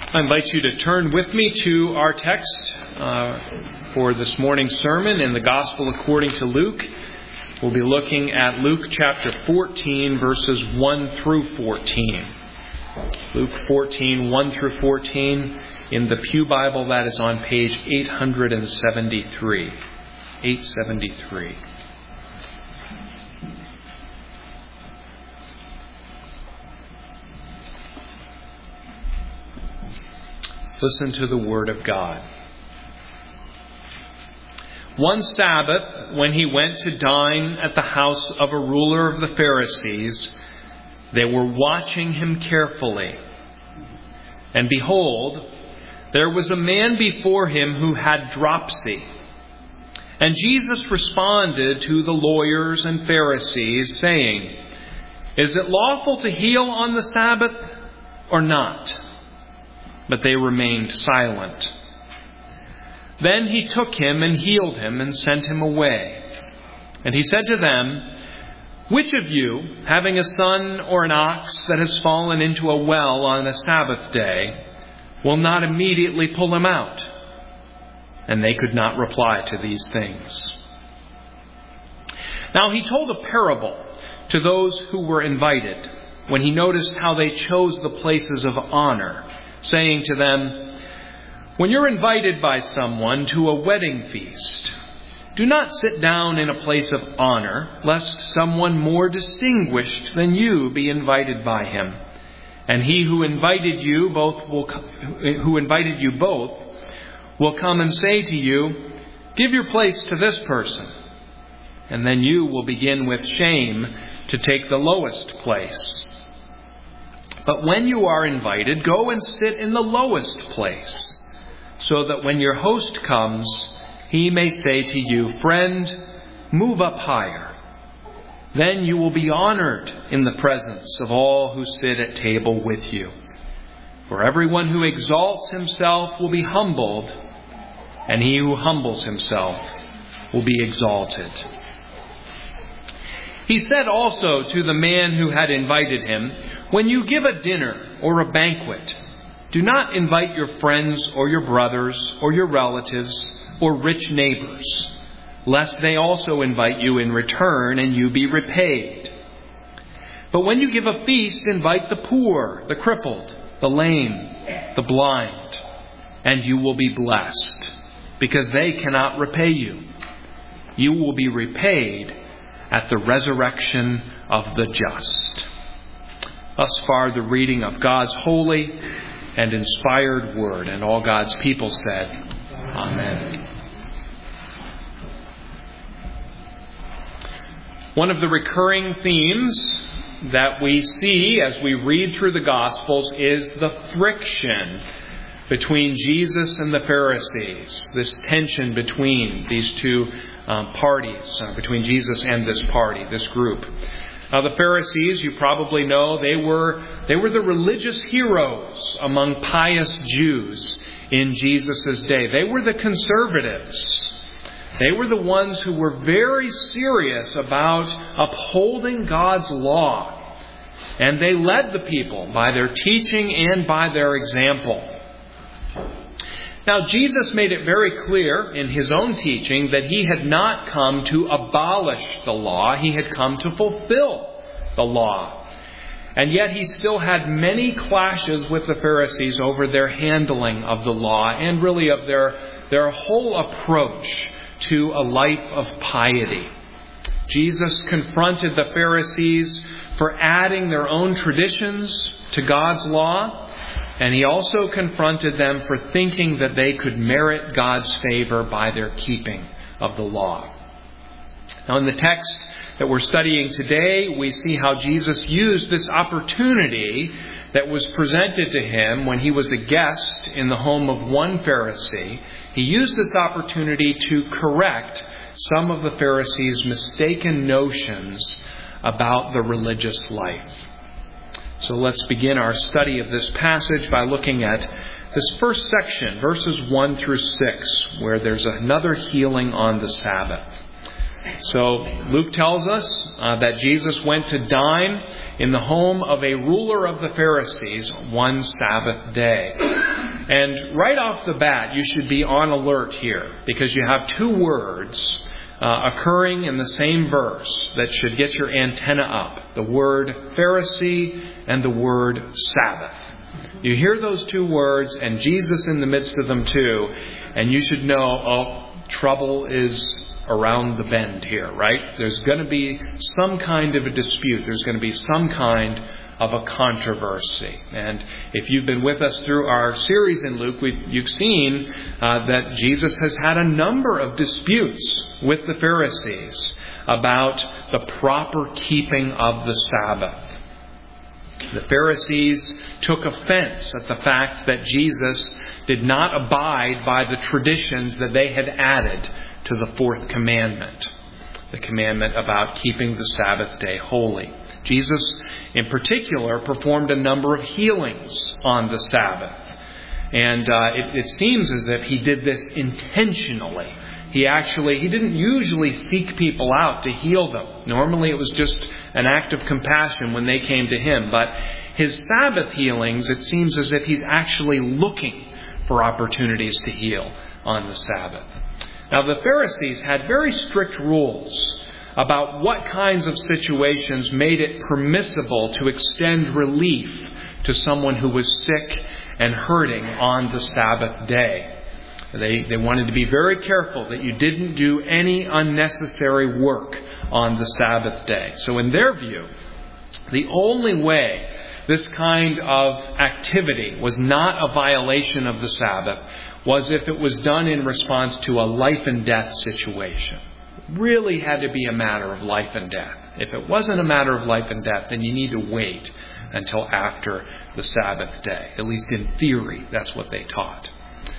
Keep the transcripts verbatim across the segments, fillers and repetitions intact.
I invite you to turn with me to our text uh, for this morning's sermon in the Gospel according to Luke. We'll be looking at Luke chapter fourteen, verses one through fourteen. Luke fourteen, one through fourteen. In the Pew Bible, that is on page eight seventy-three. eight seventy-three. Listen to the Word of God. One Sabbath, when he went to dine at the house of a ruler of the Pharisees, they were watching him carefully. And behold, there was a man before him who had dropsy. And Jesus responded to the lawyers and Pharisees, saying, "Is it lawful to heal on the Sabbath or not?" But they remained silent. Then he took him and healed him and sent him away. And he said to them, "Which of you, having a son or an ox that has fallen into a well on a Sabbath day, will not immediately pull him out?" And they could not reply to these things. Now he told a parable to those who were invited, when he noticed how they chose the places of honor, saying to them, "When you're invited by someone to a wedding feast, do not sit down in a place of honor, lest someone more distinguished than you be invited by him. And he who invited you both will who invited you both will come and say to you, 'Give your place to this person.' And then you will begin with shame to take the lowest place. But when you are invited, go and sit in the lowest place, so that when your host comes, he may say to you, 'Friend, move up higher.' Then you will be honored in the presence of all who sit at table with you. For everyone who exalts himself will be humbled, and he who humbles himself will be exalted." He said also to the man who had invited him, "When you give a dinner or a banquet, do not invite your friends or your brothers or your relatives or rich neighbors, lest they also invite you in return and you be repaid. But when you give a feast, invite the poor, the crippled, the lame, the blind, and you will be blessed, because they cannot repay you. You will be repaid at the resurrection of the just." Thus far, the reading of God's holy and inspired word, and all God's people said, Amen. One of the recurring themes that we see as we read through the Gospels is the friction between Jesus and the Pharisees, this tension between these two um, parties, uh, between Jesus and this party, this group. Now, the Pharisees, you probably know, they were they were the religious heroes among pious Jews in Jesus' day. They were the conservatives. They were the ones who were very serious about upholding God's law. And they led the people by their teaching and by their example. Now, Jesus made it very clear in his own teaching that he had not come to abolish the law. He had come to fulfill the law. And yet he still had many clashes with the Pharisees over their handling of the law and really of their, their whole approach to a life of piety. Jesus confronted the Pharisees for adding their own traditions to God's law. And he also confronted them for thinking that they could merit God's favor by their keeping of the law. Now, in the text that we're studying today, we see how Jesus used this opportunity that was presented to him when he was a guest in the home of one Pharisee. He used this opportunity to correct some of the Pharisees' mistaken notions about the religious life. So let's begin our study of this passage by looking at this first section, verses one through six, where there's another healing on the Sabbath. So Luke tells us uh, that Jesus went to dine in the home of a ruler of the Pharisees one Sabbath day. And right off the bat, you should be on alert here, because you have two words uh, occurring in the same verse that should get your antenna up. The word Pharisee and the word Sabbath. You hear those two words and Jesus in the midst of them too, and you should know, oh, trouble is around the bend here, right? There's going to be some kind of a dispute. There's going to be some kind of a controversy. And if you've been with us through our series in Luke, we've, you've seen uh, that Jesus has had a number of disputes with the Pharisees about the proper keeping of the Sabbath. The Pharisees took offense at the fact that Jesus did not abide by the traditions that they had added to the fourth commandment, the commandment about keeping the Sabbath day holy. Jesus, in particular, performed a number of healings on the Sabbath. And uh, it, it seems as if he did this intentionally. He actually, he didn't usually seek people out to heal them. Normally it was just an act of compassion when they came to him. But his Sabbath healings, it seems as if he's actually looking for opportunities to heal on the Sabbath. Now, the Pharisees had very strict rules about what kinds of situations made it permissible to extend relief to someone who was sick and hurting on the Sabbath day. They, they wanted to be very careful that you didn't do any unnecessary work on the Sabbath day. So in their view, the only way this kind of activity was not a violation of the Sabbath was if it was done in response to a life and death situation. It really had to be a matter of life and death. If it wasn't a matter of life and death, then you need to wait until after the Sabbath day. At least in theory, that's what they taught.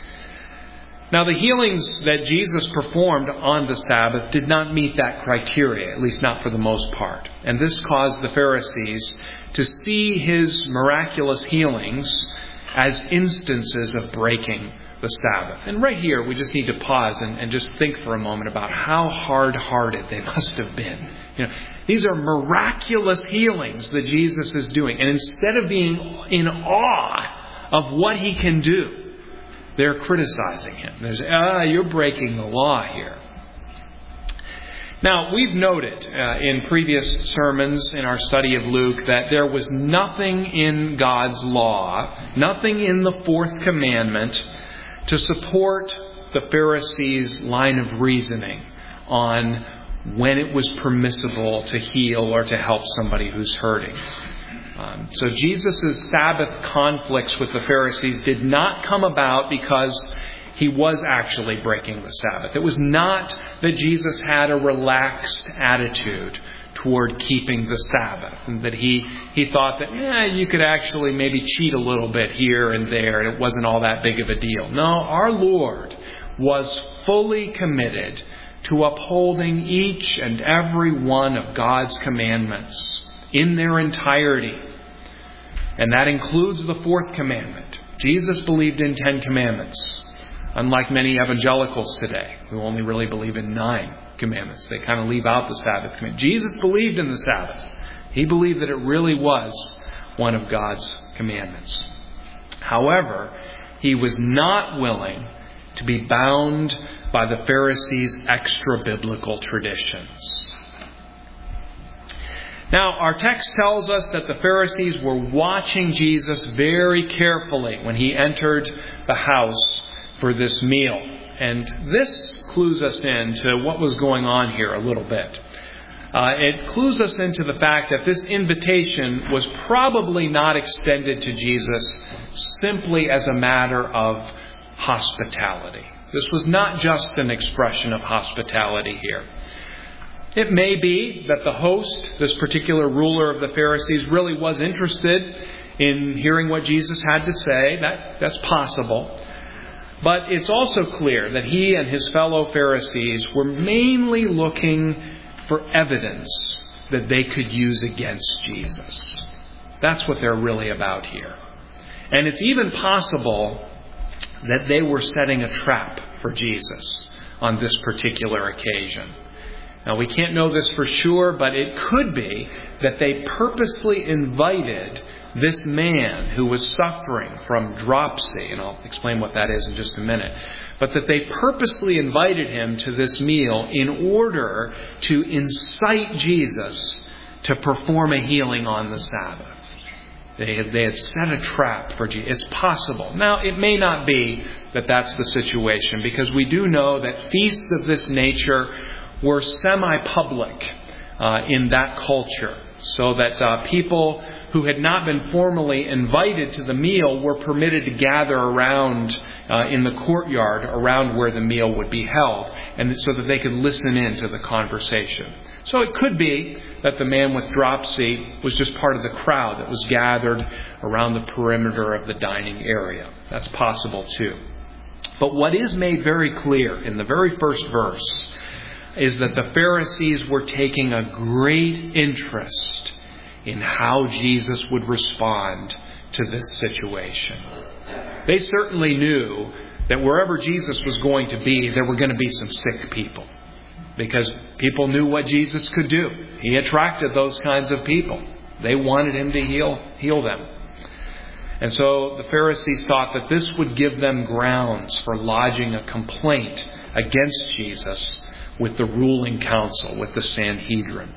Now, the healings that Jesus performed on the Sabbath did not meet that criteria, at least not for the most part. And this caused the Pharisees to see his miraculous healings as instances of breaking the Sabbath. And right here, we just need to pause and, and just think for a moment about how hard-hearted they must have been. You know, these are miraculous healings that Jesus is doing. And instead of being in awe of what he can do, they're criticizing him. There's, ah, you're breaking the law here. Now, we've noted uh, in previous sermons in our study of Luke that there was nothing in God's law, nothing in the fourth commandment to support the Pharisees' line of reasoning on when it was permissible to heal or to help somebody who's hurting. Um, so Jesus' Sabbath conflicts with the Pharisees did not come about because he was actually breaking the Sabbath. It was not that Jesus had a relaxed attitude toward keeping the Sabbath, and that he, he thought that eh, you could actually maybe cheat a little bit here and there, and it wasn't all that big of a deal. No, our Lord was fully committed to upholding each and every one of God's commandments in their entirety. And that includes the fourth commandment. Jesus believed in Ten Commandments, unlike many evangelicals today who only really believe in nine commandments. They kind of leave out the Sabbath commandment. Jesus believed in the Sabbath. He believed that it really was one of God's commandments. However, he was not willing to be bound by the Pharisees' extra-biblical traditions. Now, our text tells us that the Pharisees were watching Jesus very carefully when he entered the house for this meal. And this clues us in to what was going on here a little bit. Uh, it clues us into the fact that this invitation was probably not extended to Jesus simply as a matter of hospitality. This was not just an expression of hospitality here. It may be that the host, this particular ruler of the Pharisees, really was interested in hearing what Jesus had to say. That, that's possible. But it's also clear that he and his fellow Pharisees were mainly looking for evidence that they could use against Jesus. That's what they're really about here. And it's even possible that they were setting a trap for Jesus on this particular occasion. Now, we can't know this for sure, but it could be that they purposely invited this man who was suffering from dropsy, and I'll explain what that is in just a minute, but that they purposely invited him to this meal in order to incite Jesus to perform a healing on the Sabbath. They had, they had set a trap for Jesus. It's possible. Now, it may not be that that's the situation, because we do know that feasts of this nature were semi-public uh, in that culture, so that uh, people who had not been formally invited to the meal were permitted to gather around uh, in the courtyard around where the meal would be held, and so that they could listen in to the conversation. So it could be that the man with dropsy was just part of the crowd that was gathered around the perimeter of the dining area. That's possible too. But what is made very clear in the very first verse is that the Pharisees were taking a great interest in how Jesus would respond to this situation. They certainly knew that wherever Jesus was going to be, there were going to be some sick people, because people knew what Jesus could do. He attracted those kinds of people. They wanted him to heal, heal them. And so the Pharisees thought that this would give them grounds for lodging a complaint against Jesus with the ruling council, with the Sanhedrin.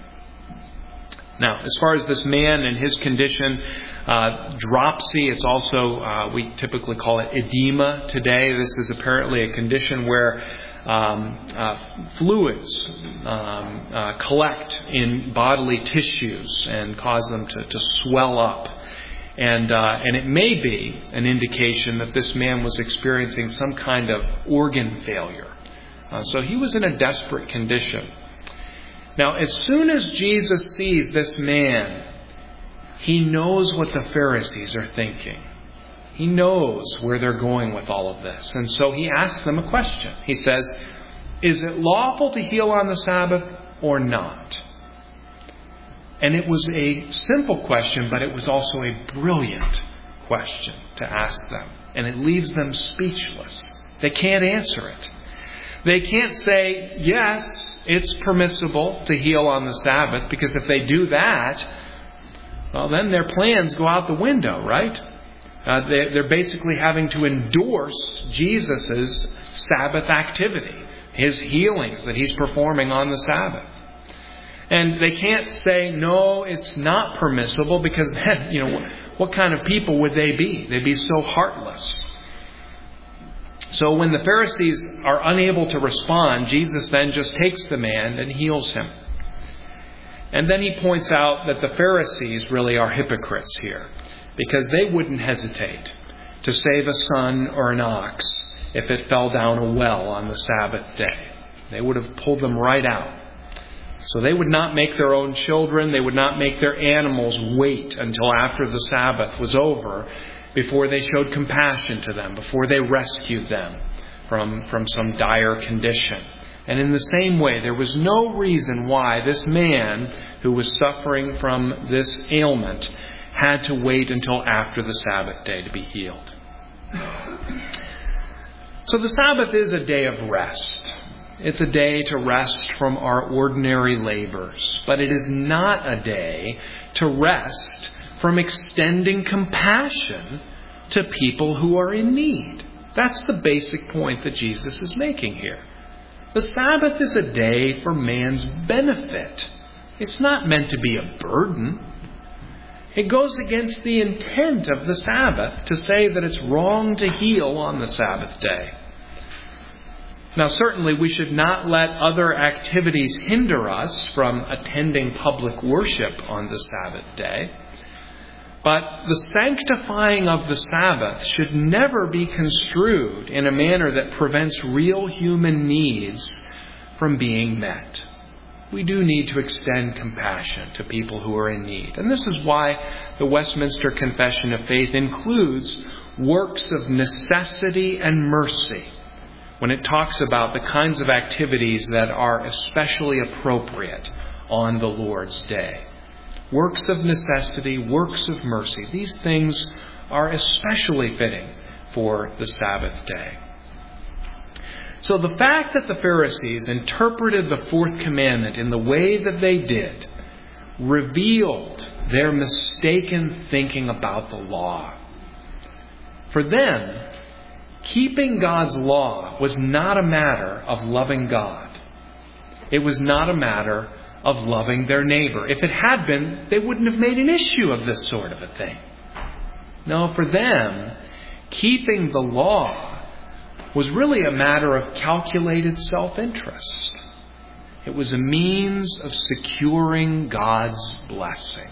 Now, as far as this man and his condition, uh, dropsy, it's also, uh, we typically call it edema today. This is apparently a condition where um, uh, fluids um, uh, collect in bodily tissues and cause them to, to swell up. And uh, and it may be an indication that this man was experiencing some kind of organ failure. Uh, so he was in a desperate condition. Now, as soon as Jesus sees this man, he knows what the Pharisees are thinking. He knows where they're going with all of this. And so he asks them a question. He says, "Is it lawful to heal on the Sabbath or not?" And it was a simple question, but it was also a brilliant question to ask them. And it leaves them speechless. They can't answer it. They can't say, yes, it's permissible to heal on the Sabbath, because if they do that, well, then their plans go out the window, right? Uh, they, they're basically having to endorse Jesus' Sabbath activity, his healings that he's performing on the Sabbath. And they can't say, no, it's not permissible, because then, you know, what kind of people would they be? They'd be so heartless. So when the Pharisees are unable to respond, Jesus then just takes the man and heals him. And then he points out that the Pharisees really are hypocrites here, because they wouldn't hesitate to save a son or an ox if it fell down a well on the Sabbath day. They would have pulled them right out. So they would not make their own children, they would not make their animals wait until after the Sabbath was over before they showed compassion to them, before they rescued them from, from some dire condition. And in the same way, there was no reason why this man who was suffering from this ailment had to wait until after the Sabbath day to be healed. So the Sabbath is a day of rest. It's a day to rest from our ordinary labors. But it is not a day to rest from extending compassion to people who are in need. That's the basic point that Jesus is making here. The Sabbath is a day for man's benefit. It's not meant to be a burden. It goes against the intent of the Sabbath to say that it's wrong to heal on the Sabbath day. Now, certainly we should not let other activities hinder us from attending public worship on the Sabbath day. But the sanctifying of the Sabbath should never be construed in a manner that prevents real human needs from being met. We do need to extend compassion to people who are in need. And this is why the Westminster Confession of Faith includes works of necessity and mercy when it talks about the kinds of activities that are especially appropriate on the Lord's day. Works of necessity, works of mercy. These things are especially fitting for the Sabbath day. So the fact that the Pharisees interpreted the fourth commandment in the way that they did revealed their mistaken thinking about the law. For them, keeping God's law was not a matter of loving God. It was not a matter of loving their neighbor. If it had been, they wouldn't have made an issue of this sort of a thing. No, for them, keeping the law was really a matter of calculated self-interest. It was a means of securing God's blessing.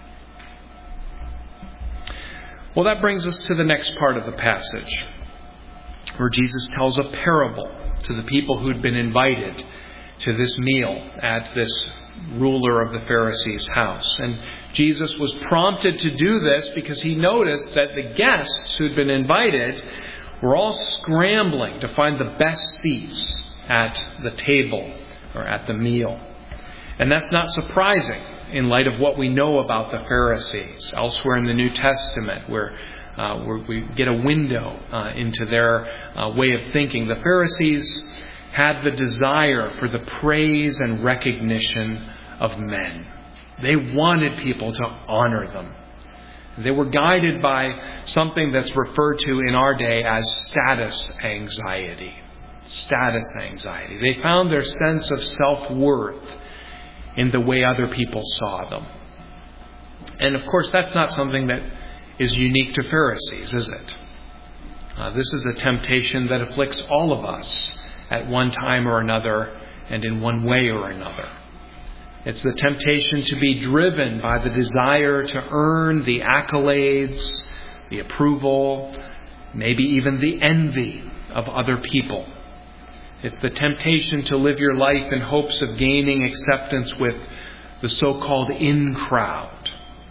Well, that brings us to the next part of the passage, where Jesus tells a parable to the people who'd been invited to this meal at this ruler of the Pharisees' house. And Jesus was prompted to do this because he noticed that the guests who'd been invited were all scrambling to find the best seats at the table or at the meal. And that's not surprising in light of what we know about the Pharisees. Elsewhere in the New Testament, where, uh, where we get a window uh, into their uh, way of thinking, the Pharisees had the desire for the praise and recognition of men. They wanted people to honor them. They were guided by something that's referred to in our day as status anxiety. Status anxiety. They found their sense of self-worth in the way other people saw them. And of course, that's not something that is unique to Pharisees, is it? Uh, this is a temptation that afflicts all of us at one time or another and in one way or another. It's the temptation to be driven by the desire to earn the accolades, the approval, maybe even the envy of other people. It's the temptation to live your life in hopes of gaining acceptance with the so-called in crowd.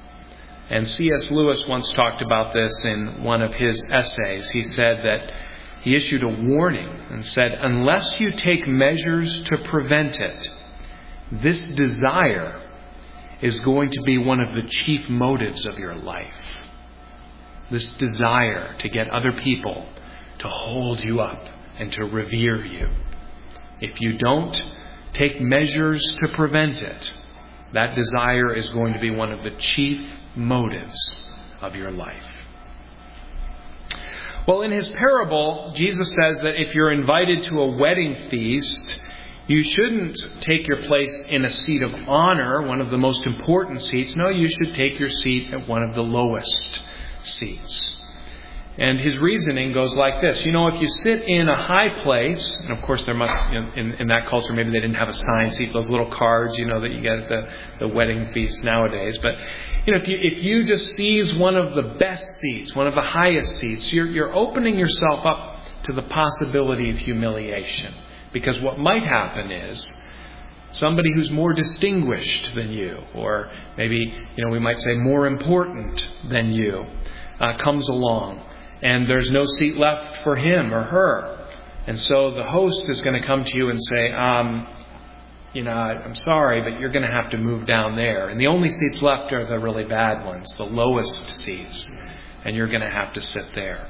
And C S Lewis once talked about this in one of his essays. He said that he issued a warning and said, unless you take measures to prevent it, this desire is going to be one of the chief motives of your life. This desire to get other people to hold you up and to revere you. If you don't take measures to prevent it, that desire is going to be one of the chief motives of your life. Well, in his parable, Jesus says that if you're invited to a wedding feast, you shouldn't take your place in a seat of honor, one of the most important seats. No, you should take your seat at one of the lowest seats. And his reasoning goes like this. You know, if you sit in a high place, and of course there must, in, in, in that culture, maybe they didn't have assigned seats, those little cards, you know, that you get at the, the wedding feast nowadays. But, you know, if you, if you just seize one of the best seats, one of the highest seats, you're, you're opening yourself up to the possibility of humiliation. Because what might happen is somebody who's more distinguished than you, or maybe, you know, we might say more important than you, uh, comes along. And there's no seat left for him or her. And so the host is going to come to you and say, um, you know, I'm sorry, but you're going to have to move down there. And the only seats left are the really bad ones, the lowest seats. And you're going to have to sit there.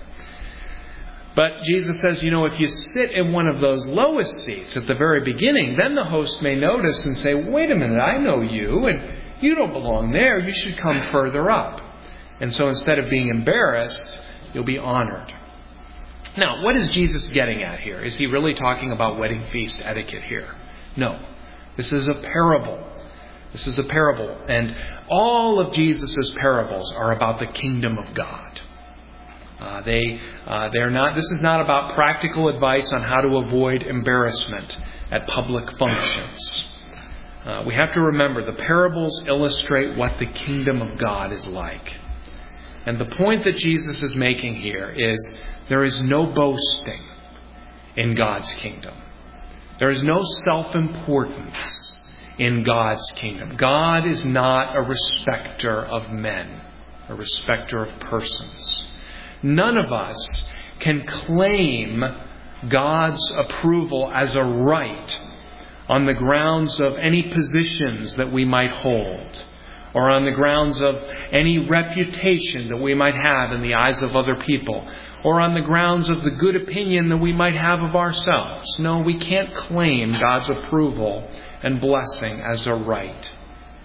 But Jesus says, you know, if you sit in one of those lowest seats at the very beginning, then the host may notice and say, wait a minute, I know you, and you don't belong there. You should come further up. And so instead of being embarrassed, you'll be honored. Now, what is Jesus getting at here? Is he really talking about wedding feast etiquette here? No. This is a parable. This is a parable. And all of Jesus' parables are about the kingdom of God. Uh, they, uh, they're not. This is not about practical advice on how to avoid embarrassment at public functions. Uh, we have to remember the parables illustrate what the kingdom of God is like. And the point that Jesus is making here is there is no boasting in God's kingdom. There is no self-importance in God's kingdom. God is not a respecter of men, a respecter of persons. None of us can claim God's approval as a right on the grounds of any positions that we might hold, or on the grounds of any reputation that we might have in the eyes of other people, or on the grounds of the good opinion that we might have of ourselves. No, we can't claim God's approval and blessing as a right.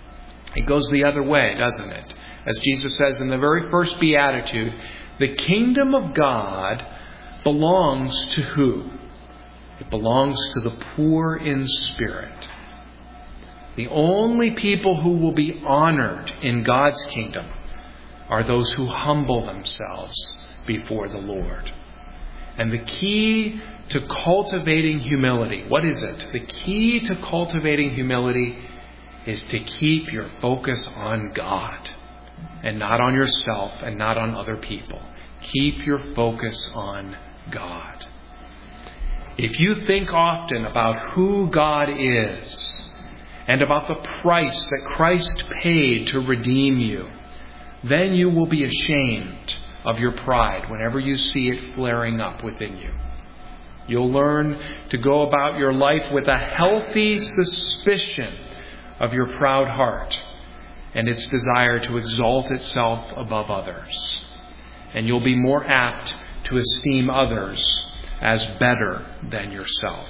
It goes the other way, doesn't it? As Jesus says in the very first beatitude, the kingdom of God belongs to who? It belongs to the poor in spirit. The only people who will be honored in God's kingdom are those who humble themselves before the Lord. And the key to cultivating humility, what is it? The key to cultivating humility is to keep your focus on God and not on yourself and not on other people. Keep your focus on God. If you think often about who God is and about the price that Christ paid to redeem you, then you will be ashamed of your pride whenever you see it flaring up within you. You'll learn to go about your life with a healthy suspicion of your proud heart and its desire to exalt itself above others. And you'll be more apt to esteem others as better than yourself.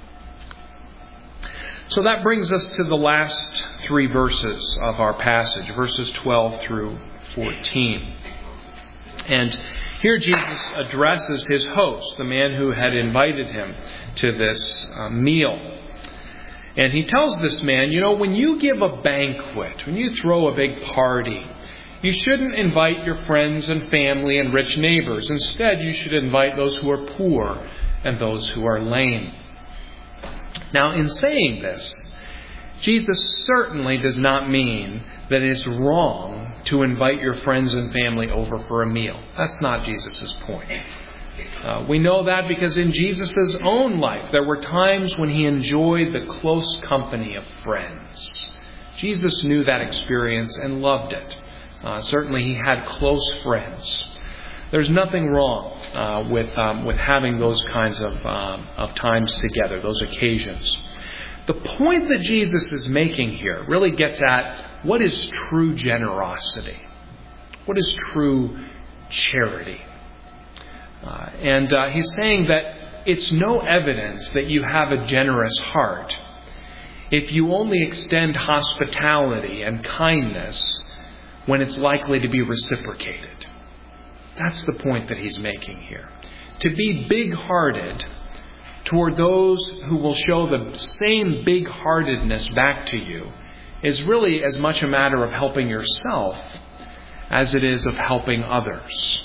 So that brings us to the last three verses of our passage, verses twelve through fourteen. And here Jesus addresses his host, the man who had invited him to this uh, meal. And he tells this man, you know, when you give a banquet, when you throw a big party, you shouldn't invite your friends and family and rich neighbors. Instead, you should invite those who are poor and those who are lame. Now, in saying this, Jesus certainly does not mean that it's wrong to invite your friends and family over for a meal. That's not Jesus' point. Uh, we know that because in Jesus' own life, there were times when he enjoyed the close company of friends. Jesus knew that experience and loved it. Uh, certainly he had close friends. There's nothing wrong uh, with um, with having those kinds of um, of times together, those occasions. The point that Jesus is making here really gets at what is true generosity. What is true charity? Uh, and uh, he's saying that it's no evidence that you have a generous heart if you only extend hospitality and kindness when it's likely to be reciprocated. That's the point that he's making here. To be big-hearted toward those who will show the same big-heartedness back to you is really as much a matter of helping yourself as it is of helping others.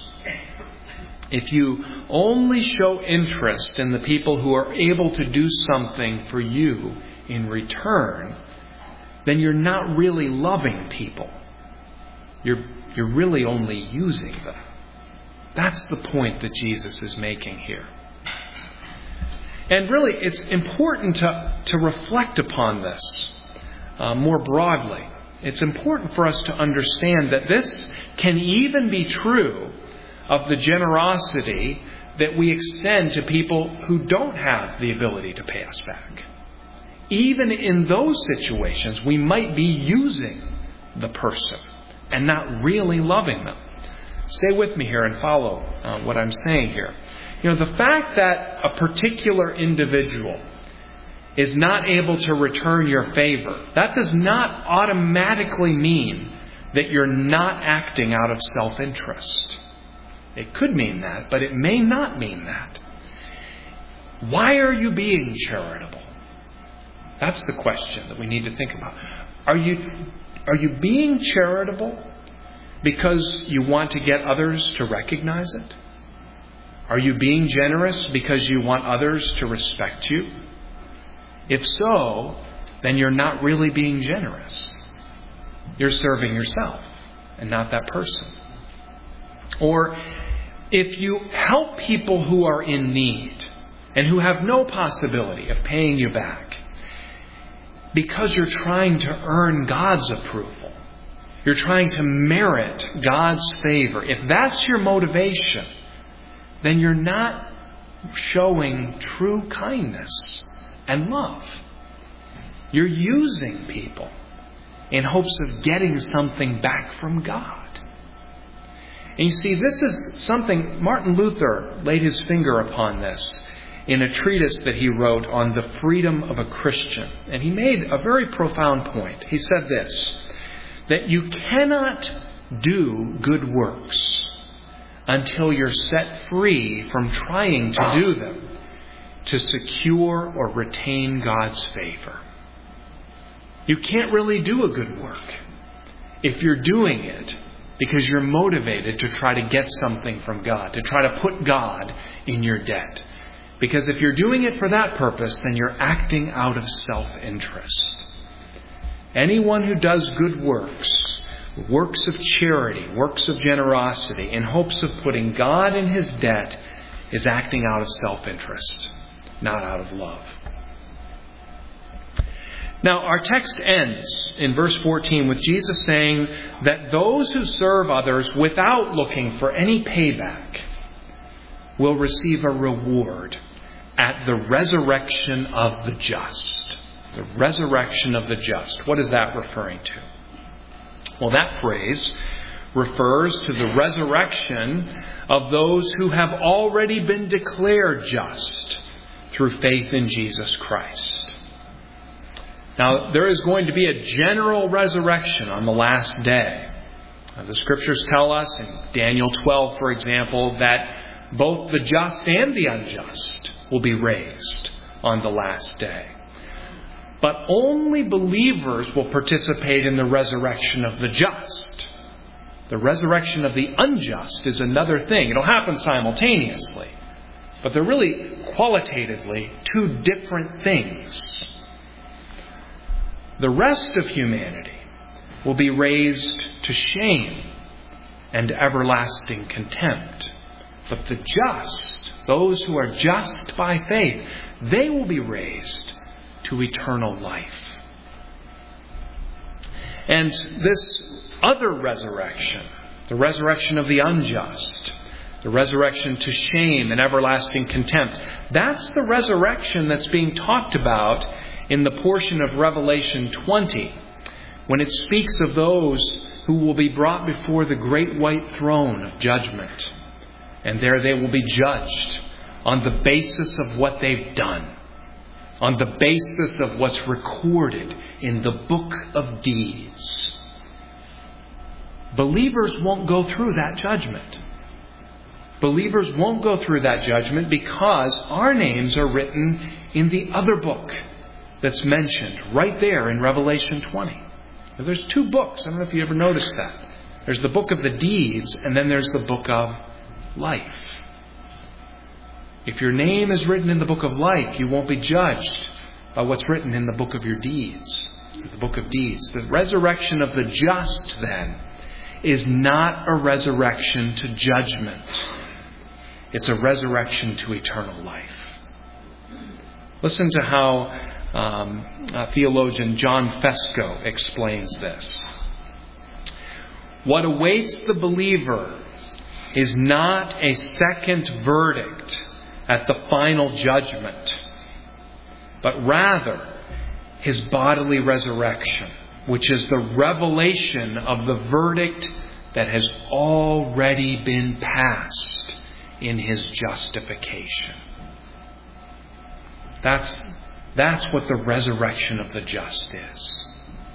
If you only show interest in the people who are able to do something for you in return, then you're not really loving people. You're, you're really only using them. That's the point that Jesus is making here. And really, it's important to, to reflect upon this uh, more broadly. It's important for us to understand that this can even be true of the generosity that we extend to people who don't have the ability to pay us back. Even in those situations, we might be using the person and not really loving them. Stay with me here and follow uh, what I'm saying here. You know, the fact that a particular individual is not able to return your favor, that does not automatically mean that you're not acting out of self-interest. It could mean that, but it may not mean that. Why are you being charitable? That's the question that we need to think about. Are you, are you being charitable because you want to get others to recognize it? Are you being generous because you want others to respect you? If so, then you're not really being generous. You're serving yourself and not that person. Or if you help people who are in need and who have no possibility of paying you back because you're trying to earn God's approval, you're trying to merit God's favor, if that's your motivation, then you're not showing true kindness and love. You're using people in hopes of getting something back from God. And you see, this is something, Martin Luther laid his finger upon this in a treatise that he wrote on the freedom of a Christian. And he made a very profound point. He said this: that you cannot do good works until you're set free from trying to do them to secure or retain God's favor. You can't really do a good work if you're doing it because you're motivated to try to get something from God, to try to put God in your debt. Because if you're doing it for that purpose, then you're acting out of self-interest. Anyone who does good works, works of charity, works of generosity, in hopes of putting God in his debt, is acting out of self-interest, not out of love. Now, our text ends in verse fourteen with Jesus saying that those who serve others without looking for any payback will receive a reward at the resurrection of the just. The resurrection of the just. What is that referring to? Well, that phrase refers to the resurrection of those who have already been declared just through faith in Jesus Christ. Now, there is going to be a general resurrection on the last day. The Scriptures tell us in Daniel twelve, for example, that both the just and the unjust will be raised on the last day. But only believers will participate in the resurrection of the just. The resurrection of the unjust is another thing. It'll happen simultaneously. But they're really qualitatively two different things. The rest of humanity will be raised to shame and everlasting contempt. But the just, those who are just by faith, they will be raised to eternal life. And this other resurrection, the resurrection of the unjust, the resurrection to shame and everlasting contempt, that's the resurrection that's being talked about in the portion of Revelation twenty, when it speaks of those who will be brought before the great white throne of judgment. And there they will be judged on the basis of what they've done, on the basis of what's recorded in the book of deeds. Believers won't go through that judgment. Believers won't go through that judgment because our names are written in the other book that's mentioned right there in Revelation twenty. Now, there's two books. I don't know if you ever noticed that. There's the book of the deeds, and then there's the book of life. If your name is written in the book of life, you won't be judged by what's written in the book of your deeds, the book of deeds. The resurrection of the just, then, is not a resurrection to judgment. It's a resurrection to eternal life. Listen to how um, uh, theologian John Fesco explains this. What awaits the believer is not a second verdict at the final judgment, but rather his bodily resurrection, which is the revelation of the verdict that has already been passed in his justification. That's, that's what the resurrection of the just is.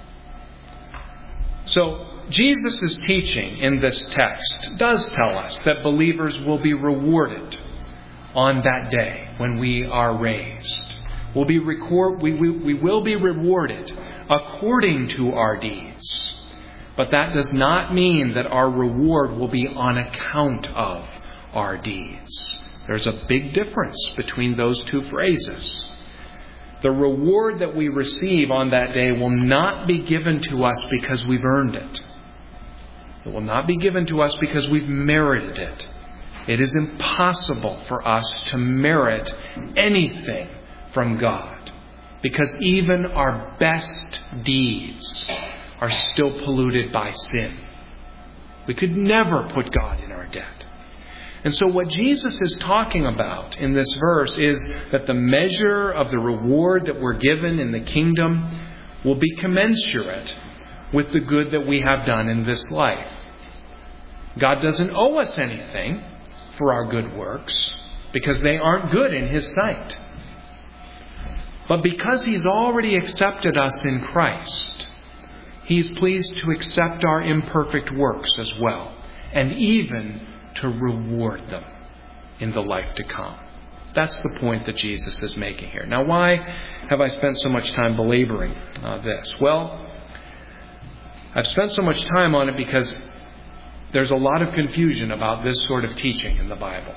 So, Jesus' teaching in this text does tell us that believers will be rewarded on that day when we are raised. We'll be record, we, we, we will be rewarded according to our deeds. But that does not mean that our reward will be on account of our deeds. There's a big difference between those two phrases. The reward that we receive on that day will not be given to us because we've earned it. It will not be given to us because we've merited it. It is impossible for us to merit anything from God, because even our best deeds are still polluted by sin. We could never put God in our debt. And so what Jesus is talking about in this verse is that the measure of the reward that we're given in the kingdom will be commensurate with the good that we have done in this life. God doesn't owe us anything for our good works because they aren't good in His sight. But because He's already accepted us in Christ, He is pleased to accept our imperfect works as well, and even to reward them in the life to come. That's the point that Jesus is making here. Now, why have I spent so much time belaboring uh, this? Well, I've spent so much time on it because there's a lot of confusion about this sort of teaching in the Bible.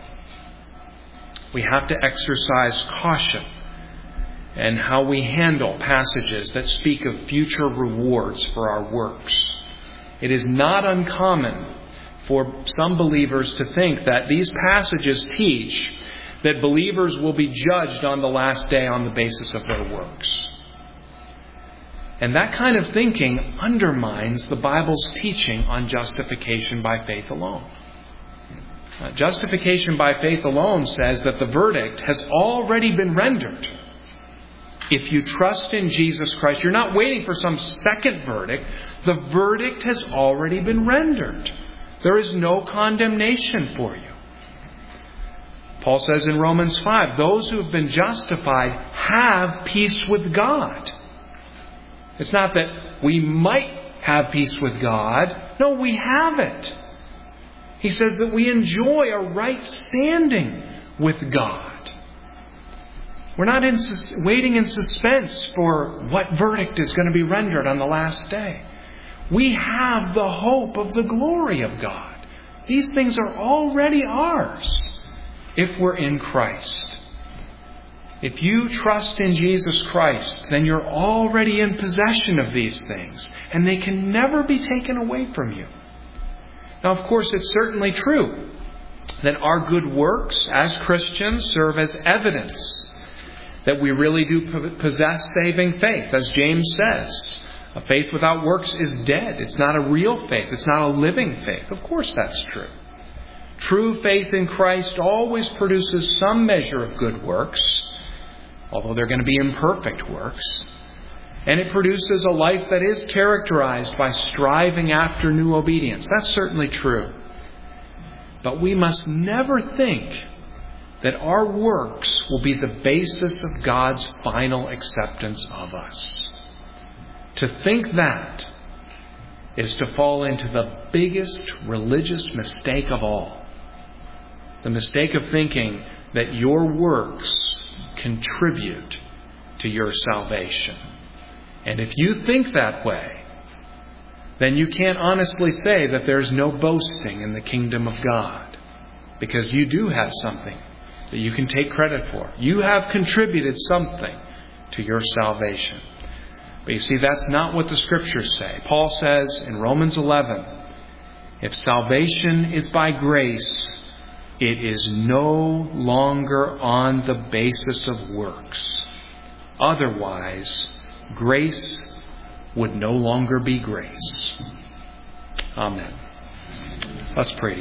We have to exercise caution in how we handle passages that speak of future rewards for our works. It is not uncommon for some believers to think that these passages teach that believers will be judged on the last day on the basis of their works. And that kind of thinking undermines the Bible's teaching on justification by faith alone. Uh, justification by faith alone says that the verdict has already been rendered. If you trust in Jesus Christ, you're not waiting for some second verdict. The verdict has already been rendered. There is no condemnation for you. Paul says in Romans five, those who have been justified have peace with God. It's not that we might have peace with God. No, we have it. He says that we enjoy a right standing with God. We're not in, waiting in suspense for what verdict is going to be rendered on the last day. We have the hope of the glory of God. These things are already ours if we're in Christ. If you trust in Jesus Christ, then you're already in possession of these things, and they can never be taken away from you. Now, of course, it's certainly true that our good works as Christians serve as evidence that we really do possess saving faith. As James says, a faith without works is dead. It's not a real faith. It's not a living faith. Of course that's true. True faith in Christ always produces some measure of good works, although they're going to be imperfect works. And it produces a life that is characterized by striving after new obedience. That's certainly true. But we must never think that our works will be the basis of God's final acceptance of us. To think that is to fall into the biggest religious mistake of all. The mistake of thinking that your works contribute to your salvation. And if you think that way, then you can't honestly say that there's no boasting in the kingdom of God. Because you do have something that you can take credit for. You have contributed something to your salvation. But you see, that's not what the Scriptures say. Paul says in Romans eleven, if salvation is by grace, it is no longer on the basis of works. Otherwise, grace would no longer be grace. Amen. Let's pray.